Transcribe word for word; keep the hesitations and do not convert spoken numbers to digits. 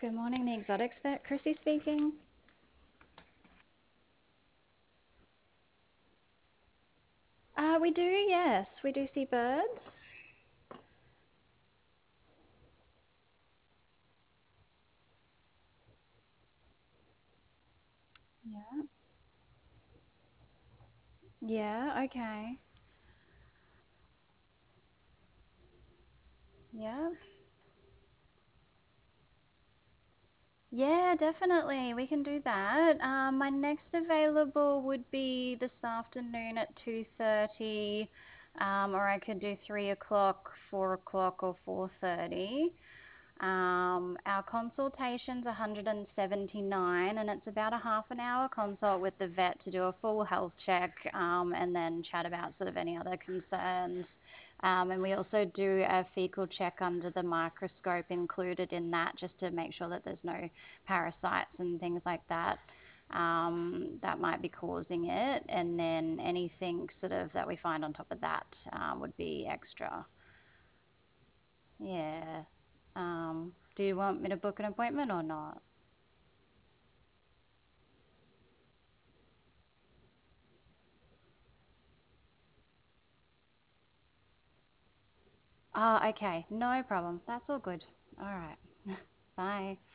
Good morning, the exotics vet, Chrissy speaking. Uh, we do, yes, we do see birds. Yeah. Yeah, okay. Yeah. Yeah, definitely. We can do that. Um, my next available would be this afternoon at two thirty, um, or I could do three o'clock, four o'clock, or four thirty. Um, our consultation's one hundred seventy-nine, and it's about a half an hour consult with the vet to do a full health check, um, and then chat about sort of any other concerns. Um, and we also do a fecal check under the microscope included in that, just to make sure that there's no parasites and things like that um, that might be causing it. And then anything sort of that we find on top of that um, would be extra. Yeah. Um, do you want me to book an appointment or not? Oh, okay. No problem. That's all good. All right. Bye.